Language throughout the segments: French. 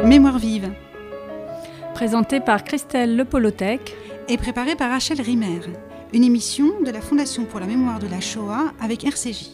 Mémoire vive. Présentée par Christelle Lepolotec Et préparée par Rachel Rimmer. Une émission de la Fondation pour la mémoire de la Shoah avec RCJ.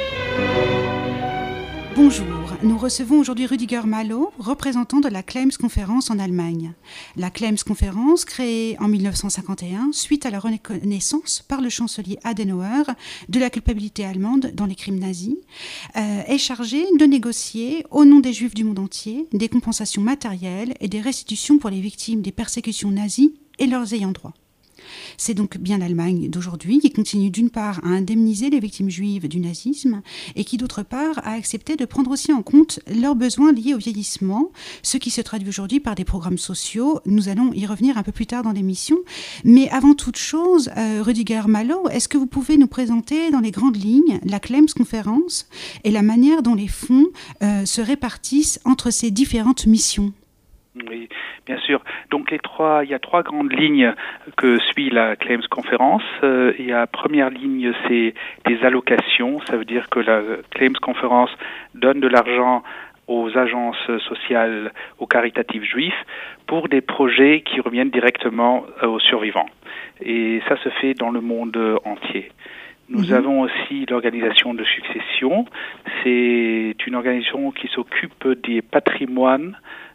Bonjour, nous recevons aujourd'hui Rüdiger Malo, représentant de la Claims Conférence en Allemagne. La Claims Conférence, créée en 1951 suite à la reconnaissance par le chancelier Adenauer de la culpabilité allemande dans les crimes nazis, est chargée de négocier au nom des Juifs du monde entier des compensations matérielles et des restitutions pour les victimes des persécutions nazies et leurs ayants droit. C'est donc bien l'Allemagne d'aujourd'hui qui continue d'une part à indemniser les victimes juives du nazisme et qui d'autre part a accepté de prendre aussi en compte leurs besoins liés au vieillissement, ce qui se traduit aujourd'hui par des programmes sociaux. Nous allons y revenir un peu plus tard dans l'émission. Mais avant toute chose, Rüdiger Malo, est-ce que vous pouvez nous présenter dans les grandes lignes la Claims Conférence et la manière dont les fonds se répartissent entre ces différentes missions ? Oui, bien sûr. Donc il y a trois grandes lignes que suit la Claims Conférence. La première ligne, c'est des allocations. Ça veut dire que la Claims Conférence donne de l'argent aux agences sociales, aux caritatifs juifs, pour des projets qui reviennent directement aux survivants. Et ça se fait dans le monde entier. Nous avons aussi l'organisation de succession. C'est une organisation qui s'occupe des patrimoines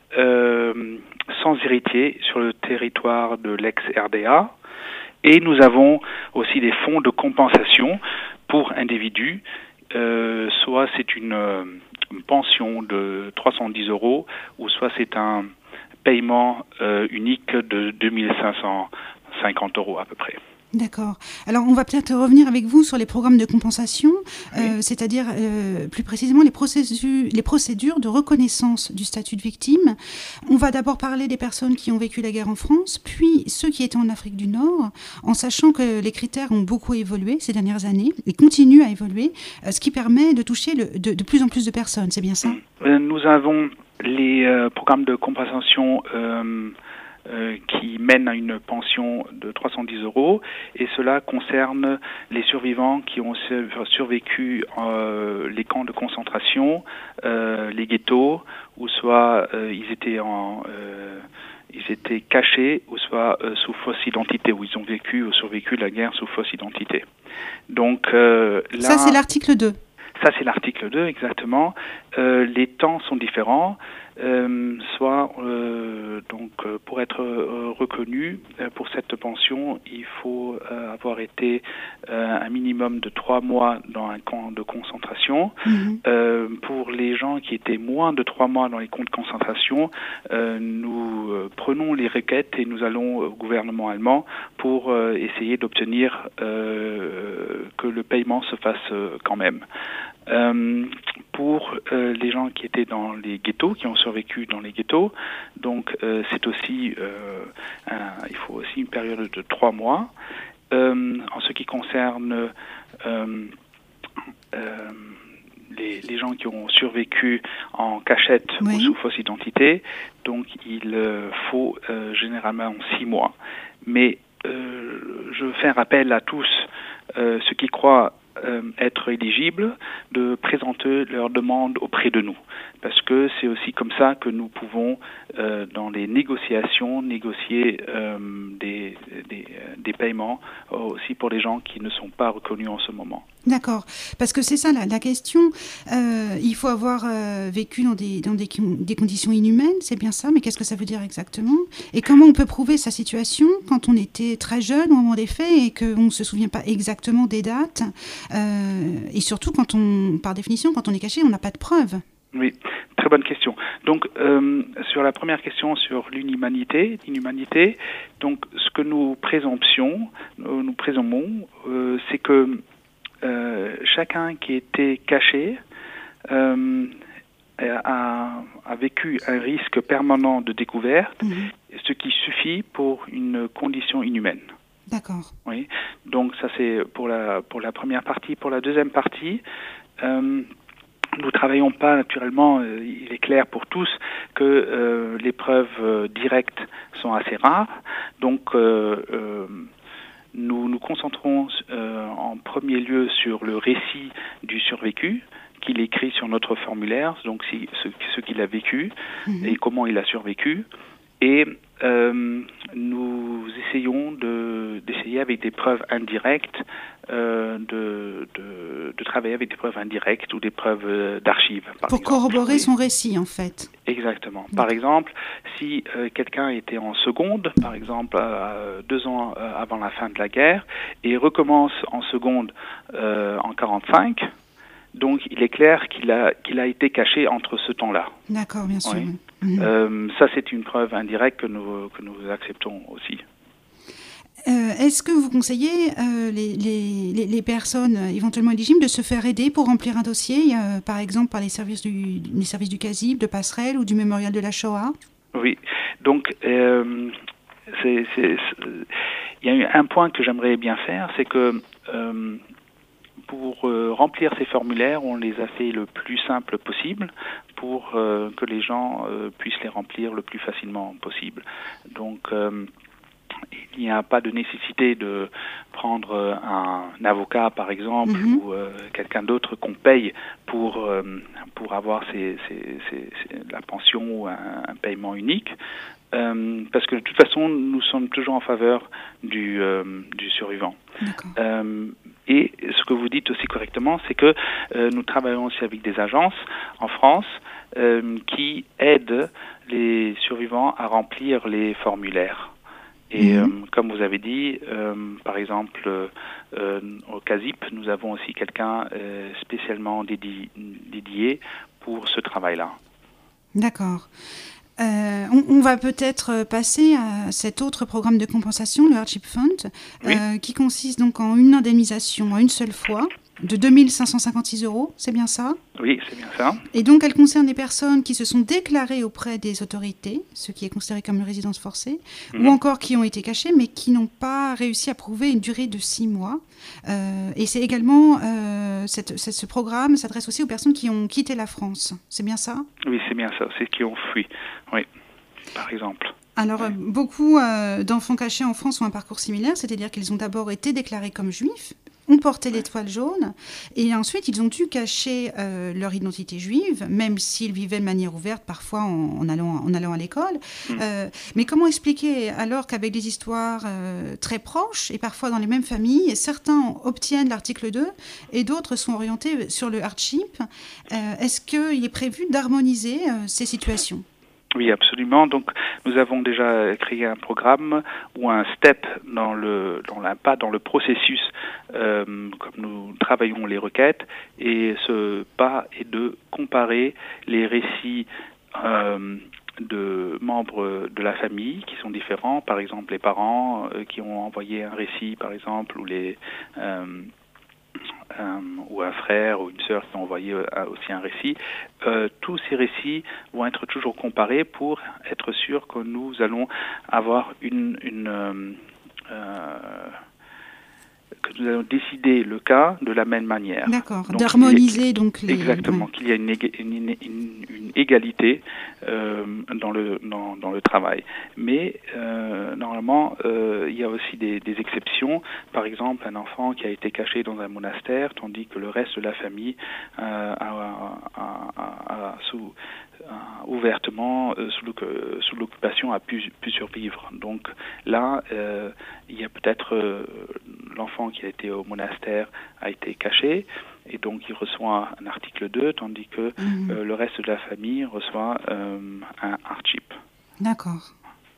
sans héritier sur le territoire de l'ex-RDA. Et nous avons aussi des fonds de compensation pour individus. Soit c'est une pension de 310 €, ou soit c'est un paiement unique de 2550 € à peu près. D'accord. Alors, on va peut-être revenir avec vous sur les programmes de compensation, c'est-à-dire plus précisément les procédures de reconnaissance du statut de victime. On va d'abord parler des personnes qui ont vécu la guerre en France, puis ceux qui étaient en Afrique du Nord, en sachant que les critères ont beaucoup évolué ces dernières années et continuent à évoluer, ce qui permet de toucher de plus en plus de personnes. C'est bien ça ? Nous avons les programmes de compensation qui mène à une pension de 310 €, et cela concerne les survivants qui ont survécu les camps de concentration, les ghettos, ou soit ils étaient cachés, ou soit sous fausse identité, ou ils ont vécu ou survécu la guerre sous fausse identité. Donc là, ça c'est l'article 2. Ça, c'est l'article 2, exactement. Les temps sont différents. Pour être reconnu pour cette pension, il faut avoir été un minimum de 3 mois dans un camp de concentration. Pour les gens qui étaient moins de 3 mois dans les camps de concentration, nous prenons les requêtes et nous allons au gouvernement allemand pour essayer d'obtenir que le paiement se fasse quand même. Pour les gens qui étaient dans les ghettos, qui ont survécu dans les ghettos, donc c'est aussi il faut aussi une période de 3 mois. En ce qui concerne les gens qui ont survécu en cachette ou sous fausse identité, donc il faut généralement 6 mois. Mais je fais un rappel à tous ceux qui croient être éligibles, de présenter leur demande auprès de nous. Parce que c'est aussi comme ça que nous pouvons, dans les négociations, négocier des paiements aussi pour les gens qui ne sont pas reconnus en ce moment. D'accord, parce que c'est ça la question. Il faut avoir vécu dans des conditions inhumaines, c'est bien ça, mais qu'est-ce que ça veut dire exactement ? Et comment on peut prouver sa situation quand on était très jeune au moment des faits et qu'on ne se souvient pas exactement des dates ? Et surtout, par définition, quand on est caché, on n'a pas de preuves. Oui, très bonne question. Donc, sur la première question sur l'inhumanité, donc ce que nous présumons, c'est que chacun qui était caché a vécu un risque permanent de découverte, ce qui suffit pour une condition inhumaine. D'accord. Oui. Donc ça c'est pour la première partie. Pour la deuxième partie, nous travaillons pas naturellement. Il est clair pour tous que les preuves directes sont assez rares. Donc nous nous concentrons en premier lieu sur le récit du survécu, qu'il écrit sur notre formulaire, donc ce qu'il a vécu et comment il a survécu. Et nous essayons d'essayer avec des preuves indirectes, de travailler avec des preuves indirectes ou des preuves d'archives. Pour corroborer son récit, en fait. Exactement. Par exemple, si quelqu'un était en seconde, par exemple 2 ans avant la fin de la guerre, et recommence en seconde en 45, donc il est clair qu'il a été caché entre ce temps-là. D'accord, bien sûr. Oui. Ça, c'est une preuve indirecte que nous acceptons aussi. Est-ce que vous conseillez les personnes éventuellement éligibles de se faire aider pour remplir un dossier, par exemple par les services du CASIB, de Passerelle ou du Mémorial de la Shoah? Oui, donc il y a eu un point que j'aimerais bien faire, c'est que pour remplir ces formulaires, on les a fait le plus simple possible pour que les gens puissent les remplir le plus facilement possible. Donc, il n'y a pas de nécessité de prendre un avocat, par exemple, ou quelqu'un d'autre qu'on paye pour avoir la pension ou un paiement unique. Parce que de toute façon, nous sommes toujours en faveur du survivant. Et ce que vous dites aussi correctement, c'est que nous travaillons aussi avec des agences en France qui aident les survivants à remplir les formulaires. Et comme vous avez dit, par exemple, au CASIP, nous avons aussi quelqu'un spécialement dédié pour ce travail-là. D'accord. On va peut-être passer à cet autre programme de compensation, le Hardship Fund, qui consiste donc en une indemnisation en une seule fois de 2 556 €, c'est bien ça? Oui, c'est bien ça. Et donc elle concerne les personnes qui se sont déclarées auprès des autorités, ce qui est considéré comme une résidence forcée, ou encore qui ont été cachées mais qui n'ont pas réussi à prouver une durée de 6 mois. Et c'est également, ce programme s'adresse aussi aux personnes qui ont quitté la France, c'est bien ça? Oui, c'est bien ça, c'est qui ont fui, oui, par exemple. Alors, beaucoup d'enfants cachés en France ont un parcours similaire, c'est-à-dire qu'ils ont d'abord été déclarés comme juifs, ont porté l'étoile jaune, et ensuite ils ont dû cacher leur identité juive, même s'ils vivaient de manière ouverte, parfois en allant à l'école. Mais comment expliquer alors qu'avec des histoires très proches, et parfois dans les mêmes familles, certains obtiennent l'article 2, et d'autres sont orientés sur le hardship? Est-ce qu'il est prévu d'harmoniser ces situations? Oui, absolument. Donc, nous avons déjà créé un programme ou un step dans le processus, comme nous travaillons les requêtes, et ce pas est de comparer les récits de membres de la famille qui sont différents, par exemple les parents qui ont envoyé un récit, par exemple, ou un frère ou une sœur qui ont envoyé aussi un récit. Tous ces récits vont être toujours comparés pour être sûr que nous allons avoir que nous allons décider le cas de la même manière. D'accord, d'harmoniser donc les... Exactement, qu'il y a une égalité dans le travail. Mais normalement, il y a aussi des exceptions. Par exemple, un enfant qui a été caché dans un monastère, tandis que le reste de la famille ouvertement sous l'occupation a pu survivre. Donc là, il y a peut-être l'enfant qui a été au monastère a été caché et donc il reçoit un article 2, tandis que le reste de la famille reçoit un hardship. D'accord.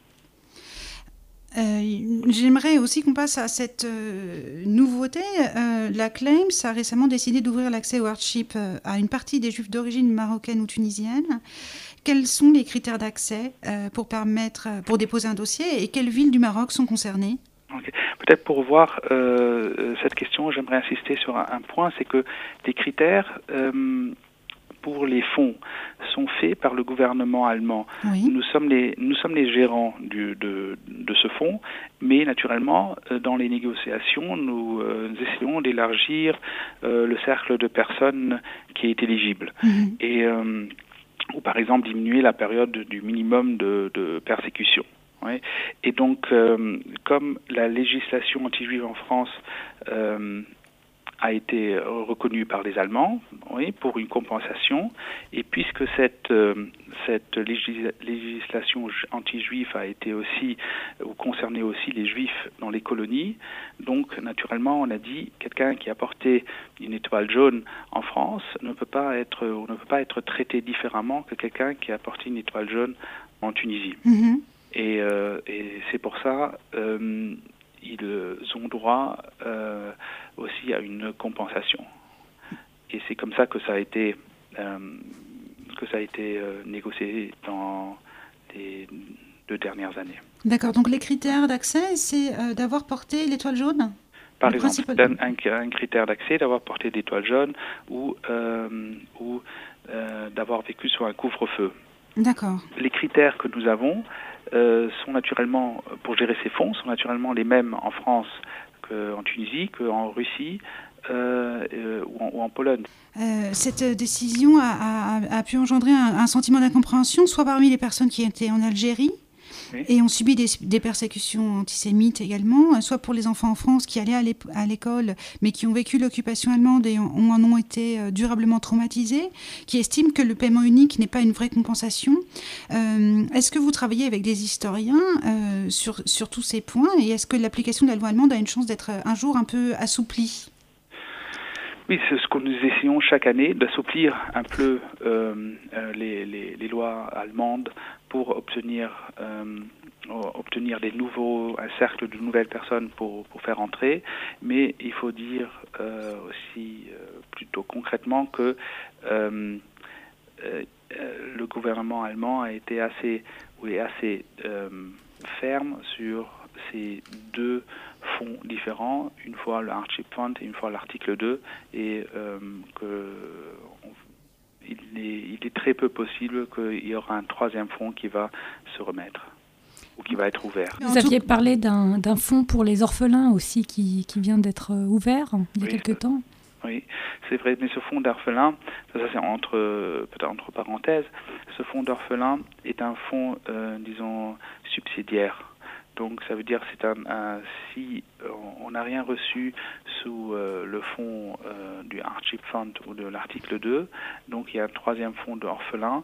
J'aimerais aussi qu'on passe à cette nouveauté. La Claims a récemment décidé d'ouvrir l'accès au hardship à une partie des Juifs d'origine marocaine ou tunisienne. Quels sont les critères d'accès pour déposer un dossier et quelles villes du Maroc sont concernées? Okay. Peut-être pour voir cette question, j'aimerais insister sur un point, c'est que les critères pour les fonds sont faits par le gouvernement allemand. Oui. Nous sommes les gérants de ce fonds, mais naturellement, dans les négociations, nous essayons d'élargir le cercle de personnes qui est éligible. Et ou par exemple diminuer la période du minimum de persécution. Oui. Et donc, comme la législation anti-juive en France a été reconnu par les Allemands, oui, pour une compensation. Et puisque cette législation anti-juive a été aussi, ou concernait aussi les Juifs dans les colonies, donc naturellement on a dit quelqu'un qui a porté une étoile jaune en France on ne peut pas être traité différemment que quelqu'un qui a porté une étoile jaune en Tunisie. Mm-hmm. Et c'est pour ça ils ont droit aussi à une compensation. Et c'est comme ça que ça a été négocié dans les 2 dernières années. D'accord, donc les critères d'accès, c'est d'avoir porté l'étoile jaune ? Par exemple, un critère d'accès, d'avoir porté l'étoile jaune ou d'avoir vécu sous un couvre-feu. D'accord. Les critères que nous avons sont naturellement, pour gérer ces fonds, sont naturellement les mêmes en France qu'en Tunisie, qu'en Russie ou en Pologne. Cette décision a pu engendrer un sentiment d'incompréhension, soit parmi les personnes qui étaient en Algérie, oui, et ont subi des persécutions antisémites également, soit pour les enfants en France qui allaient à l'école, mais qui ont vécu l'occupation allemande et en ont été durablement traumatisés, qui estiment que le paiement unique n'est pas une vraie compensation. Est-ce que vous travaillez avec des historiens sur tous ces points, et est-ce que l'application de la loi allemande a une chance d'être un jour un peu assouplie ? Oui, c'est ce que nous essayons chaque année, d'assouplir un peu les lois allemandes pour obtenir un cercle de nouvelles personnes pour faire entrer. Mais il faut dire aussi plutôt concrètement que le gouvernement allemand a été assez ferme sur ces 2 fonds différents, une fois le Hardship Fund et une fois l'article 2, et il est très peu possible qu'il y aura un 3e fonds qui va se remettre ou qui va être ouvert. Vous aviez parlé d'un fonds pour les orphelins aussi qui vient d'être ouvert il y a quelque temps. Oui, c'est vrai, mais ce fonds d'orphelins, ça c'est peut-être entre parenthèses, ce fonds d'orphelins est un fonds, disons, subsidiaire. Donc ça veut dire si on n'a rien reçu sous le fonds du Hardship Fund ou de l'article 2, donc il y a un 3e fonds d'orphelins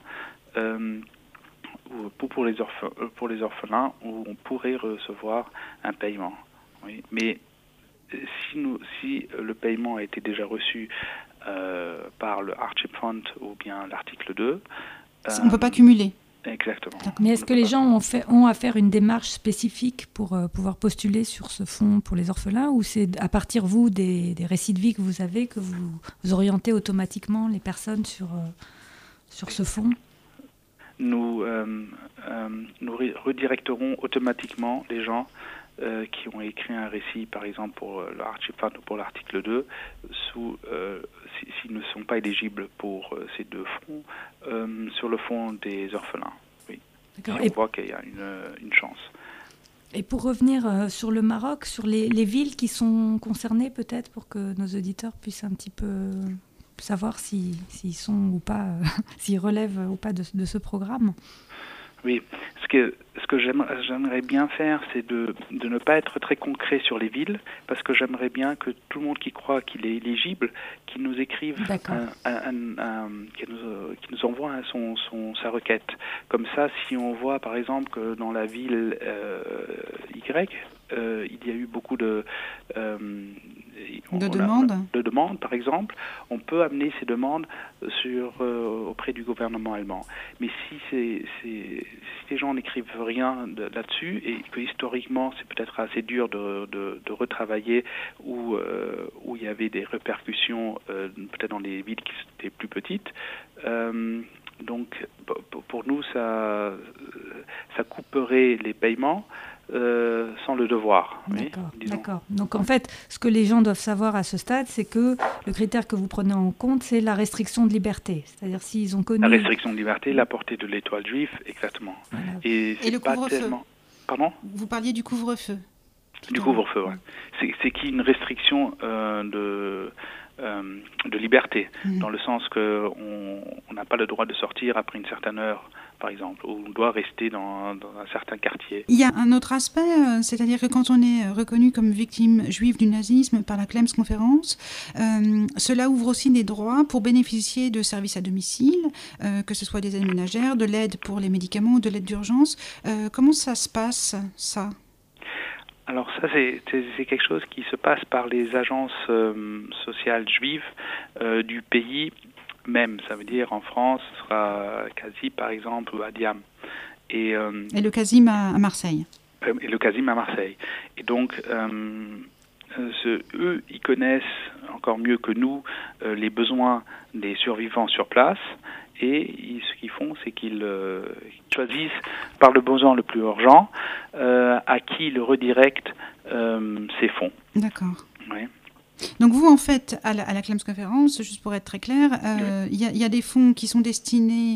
pour les orphelins où on pourrait recevoir un paiement. Oui. Mais si le paiement a été déjà reçu par le Hardship Fund ou bien l'article 2, on ne peut pas cumuler. Exactement. Mais est-ce que les gens ont à faire une démarche spécifique pour pouvoir postuler sur ce fonds pour les orphelins, ou c'est à partir, vous, des récits de vie que vous avez, que vous orientez automatiquement les personnes sur ce fonds ? Nous redirecterons automatiquement les gens qui ont écrit un récit, par exemple pour le Hardship Fund ou pour l'article 2, s'ils ne sont pas éligibles pour ces 2 fonds, sur le fonds des orphelins. Oui. D'accord. Si on voit qu'il y a une chance. Et pour revenir sur le Maroc, sur les villes qui sont concernées peut-être, pour que nos auditeurs puissent un petit peu savoir s'ils sont ou pas, s'ils relèvent ou pas de ce programme. Oui, ce que j'aimerais bien faire, c'est de ne pas être très concret sur les villes, parce que j'aimerais bien que tout le monde qui croit qu'il est éligible, qu'il nous écrive, qu'il nous envoie sa requête. Comme ça, si on voit par exemple que dans la ville Y, il y a eu beaucoup de demandes, par exemple, on peut amener ces demandes auprès du gouvernement allemand. Mais si les gens n'écrivent rien là-dessus, et que historiquement c'est peut-être assez dur de retravailler où il y avait des répercussions peut-être dans les villes qui étaient plus petites, donc pour nous ça couperait les paiements sans le devoir. D'accord. Donc en fait, ce que les gens doivent savoir à ce stade, c'est que le critère que vous prenez en compte, c'est la restriction de liberté. C'est-à-dire s'ils ont connu... La restriction de liberté, la portée de l'étoile juive, exactement. Voilà. Et le couvre-feu. Pardon ? Vous parliez du couvre-feu. Du couvre-feu, oui. C'est qu'il y a une restriction de liberté, dans le sens qu'on n'a pas le droit de sortir après une certaine heure par exemple, ou on doit rester dans un certain quartier. Il y a un autre aspect, c'est-à-dire que quand on est reconnu comme victime juive du nazisme par la Clems Conférence, cela ouvre aussi des droits pour bénéficier de services à domicile, que ce soit des aides ménagères, de l'aide pour les médicaments, de l'aide d'urgence. Comment ça se passe, ça ? Alors ça, c'est quelque chose qui se passe par les agences sociales juives du pays même. Ça veut dire en France, ce sera Kazim par exemple, ou Adiam. Et le Kazim à Marseille. Et le Kazim à Marseille. Et donc, eux, ils connaissent encore mieux que nous les besoins des survivants sur place. Et ce qu'ils font, c'est qu'ils choisissent par le besoin le plus urgent à qui ils redirectent ces fonds. D'accord. Oui. Donc vous, en fait, à la Clems Conférence, juste pour être très clair, il y a des fonds qui sont destinés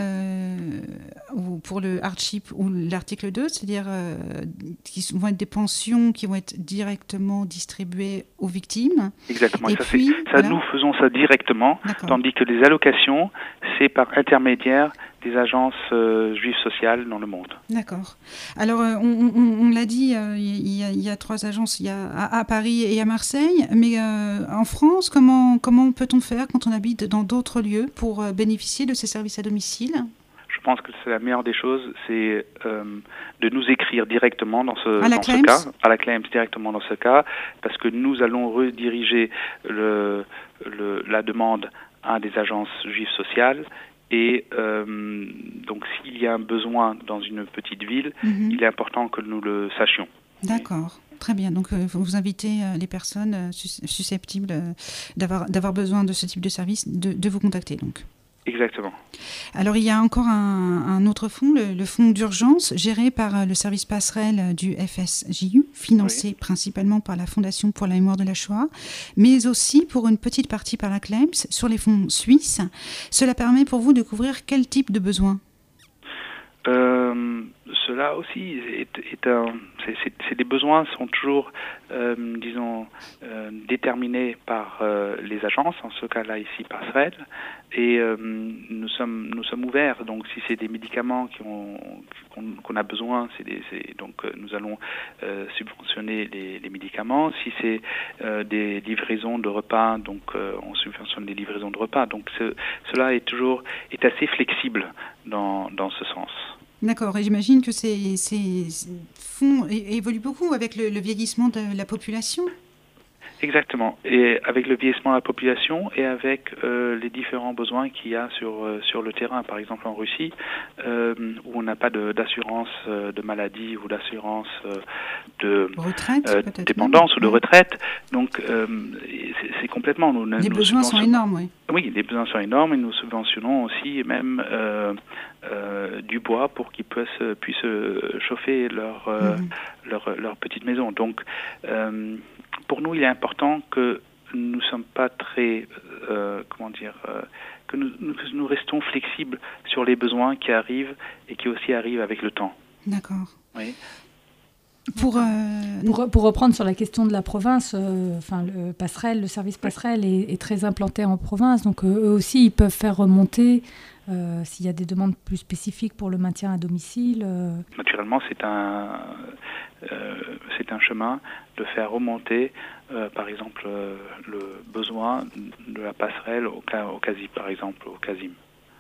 pour le hardship ou l'article 2, c'est-à-dire qui vont être des pensions qui vont être directement distribuées aux victimes. Exactement. Et puis, voilà. Nous faisons ça directement, tandis que les allocations, c'est par intermédiaire des agences juives sociales dans le monde. D'accord. Alors, on l'a dit, il y a 3 agences, il y a à Paris et à Marseille, mais en France, comment peut-on faire quand on habite dans d'autres lieux pour bénéficier de ces services à domicile ? Je pense que c'est la meilleure des choses, c'est de nous écrire directement dans ce cas, à la Clems directement dans ce cas, parce que nous allons rediriger la demande à des agences juives sociales. Et donc, s'il y a un besoin dans une petite ville, il est important que nous le sachions. D'accord, très bien. Donc, vous invitez les personnes susceptibles d'avoir besoin de ce type de service de vous contacter, donc. Exactement. Alors, il y a encore un autre fonds, le fonds d'urgence, géré par le service passerelle du FSJU, financé principalement par la Fondation pour la mémoire de la Shoah, mais aussi pour une petite partie par la Clems, sur les fonds suisses. Cela permet pour vous de couvrir quel type de besoins ? Cela aussi c'est des besoins sont toujours déterminés par les agences, en ce cas-là ici Passerelle, et nous sommes ouverts. Donc si c'est des médicaments qu'on a besoin, donc nous allons subventionner les médicaments. Si c'est des livraisons de repas, donc on subventionne les livraisons de repas. Donc cela est assez flexible dans ce sens. D'accord, et j'imagine que ces fonds évoluent beaucoup avec le vieillissement de la population. Exactement, et avec le vieillissement de la population et avec les différents besoins qu'il y a sur le terrain. Par exemple en Russie, où on n'a pas d'assurance de maladie ou d'assurance de retraite, dépendance ou de retraite. Donc c'est complètement... Les besoins sont énormes, oui. Oui, les besoins sont énormes et nous subventionnons aussi même du bois pour qu'ils puissent chauffer leur petite maison. Donc pour nous, il est important que nous ne sommes pas très, que nous restons flexibles sur les besoins qui arrivent et qui aussi arrivent avec le temps. D'accord. Oui. Pour reprendre sur la question de la province, le service passerelle est très implanté en province, donc eux aussi ils peuvent faire remonter s'il y a des demandes plus spécifiques pour le maintien à domicile. Naturellement, c'est un chemin de faire remonter, par exemple, le besoin de la passerelle au Kazim, par exemple, au Kazim.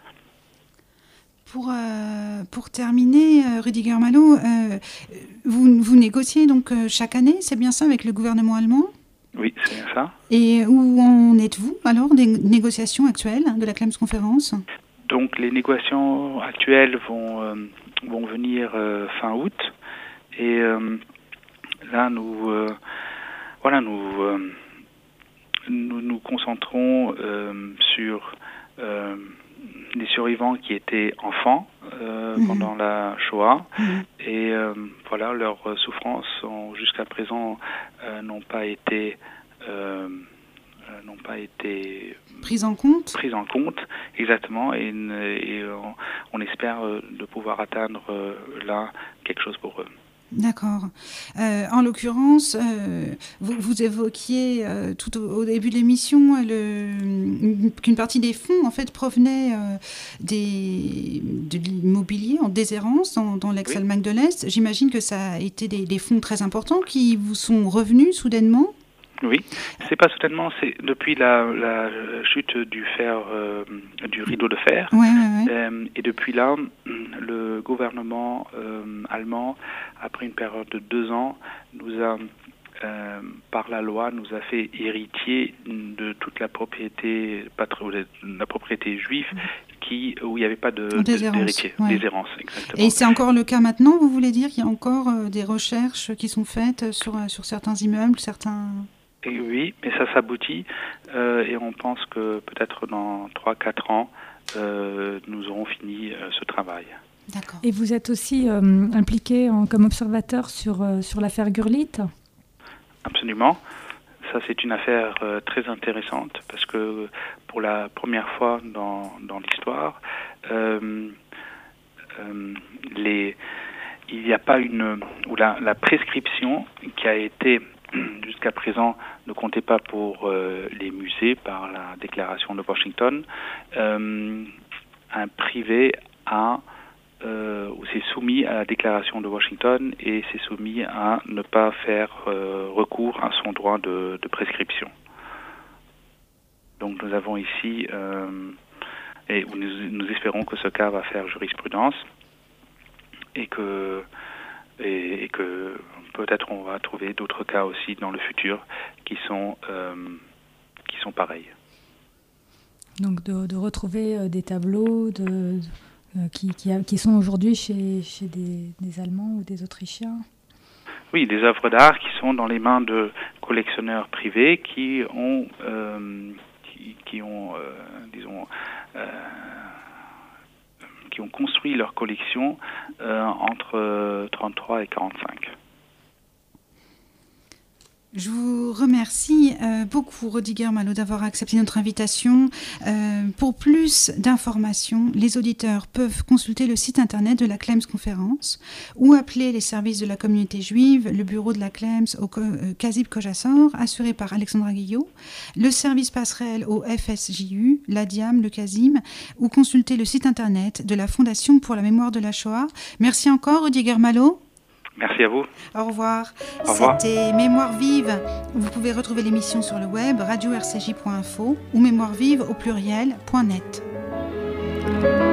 Pour terminer, Rüdiger Malo, vous négociez donc chaque année, c'est bien ça, avec le gouvernement allemand ? Oui, c'est bien ça. Et où en êtes-vous alors des négociations actuelles de la Clems Conférence ? Donc les négociations actuelles vont venir fin août, et là nous nous concentrons sur les survivants qui étaient enfants pendant la Shoah, et leurs souffrances jusqu'à présent n'ont pas été prises en compte. Exactement, et on espère de pouvoir atteindre là quelque chose pour eux. D'accord. En l'occurrence, vous évoquiez tout au début de l'émission qu'une partie des fonds en fait provenaient de l'immobilier en déshérence dans l'ex-Allemagne de l'Est. J'imagine que ça a été des fonds très importants qui vous sont revenus soudainement. Oui, c'est pas soudainement, c'est depuis la chute du fer, du rideau de fer. Et depuis là, le gouvernement allemand, après une période de 2 ans, nous a, par la loi, nous a fait héritier de toute la propriété juive où il n'y avait pas d'héritier, déshérence, exactement. Et c'est encore le cas maintenant, vous voulez dire qu'il y a encore des recherches qui sont faites sur certains immeubles, certains... Et oui, mais ça s'aboutit et on pense que peut-être dans 3-4 ans, nous aurons fini ce travail. D'accord. Et vous êtes aussi impliqué comme observateur sur l'affaire Gurlitt ? Absolument. Ça, c'est une affaire très intéressante parce que pour la première fois dans l'histoire, il n'y a pas la prescription qui a été jusqu'à présent ne comptait pas pour les musées par la déclaration de Washington. Un privé s'est soumis à la déclaration de Washington et s'est soumis à ne pas faire recours à son droit de prescription. Donc nous avons ici, et nous espérons que ce cas va faire jurisprudence et que peut-être on va trouver d'autres cas aussi dans le futur qui sont pareils. Donc de retrouver des tableaux qui sont aujourd'hui chez des Allemands ou des Autrichiens. Oui, des œuvres d'art qui sont dans les mains de collectionneurs privés qui ont construit leur collection entre 33 et 45. Je vous remercie beaucoup, Rüdiger Malo, d'avoir accepté notre invitation. Pour plus d'informations, les auditeurs peuvent consulter le site internet de la Clems Conférence ou appeler les services de la communauté juive, le bureau de la Clems au Kazib Kojassor, assuré par Alexandra Guillot, le service passerelle au FSJU, l'ADIAM, le Kazim, ou consulter le site internet de la Fondation pour la mémoire de la Shoah. Merci encore, Rüdiger Malo. Merci à vous. Au revoir. Au revoir. C'était Mémoire vive. Vous pouvez retrouver l'émission sur le web radio-rcj.info ou mémoirevive au pluriel.net.